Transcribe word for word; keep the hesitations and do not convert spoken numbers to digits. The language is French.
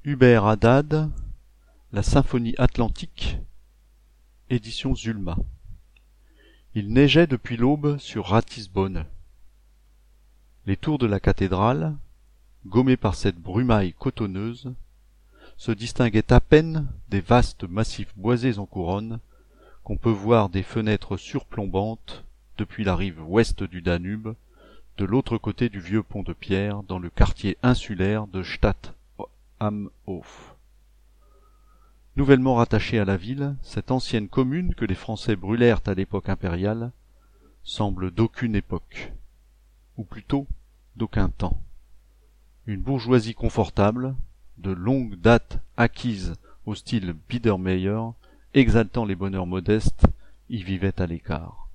Hubert Haddad, La Symphonie Atlantique, édition Zulma. Il neigeait depuis l'aube sur Ratisbonne. Les tours de la cathédrale, gommées par cette brumaille cotonneuse, se distinguaient à peine des vastes massifs boisés en couronne qu'on peut voir des fenêtres surplombantes depuis la rive ouest du Danube, de l'autre côté du vieux pont de pierre, dans le quartier insulaire de Stadt am Hof. Nouvellement rattachée à la ville, cette ancienne commune que les Français brûlèrent à l'époque impériale semble d'aucune époque, ou plutôt d'aucun temps. Une bourgeoisie confortable, de longue date acquise au style Biedermeier, exaltant les bonheurs modestes, y vivait à l'écart.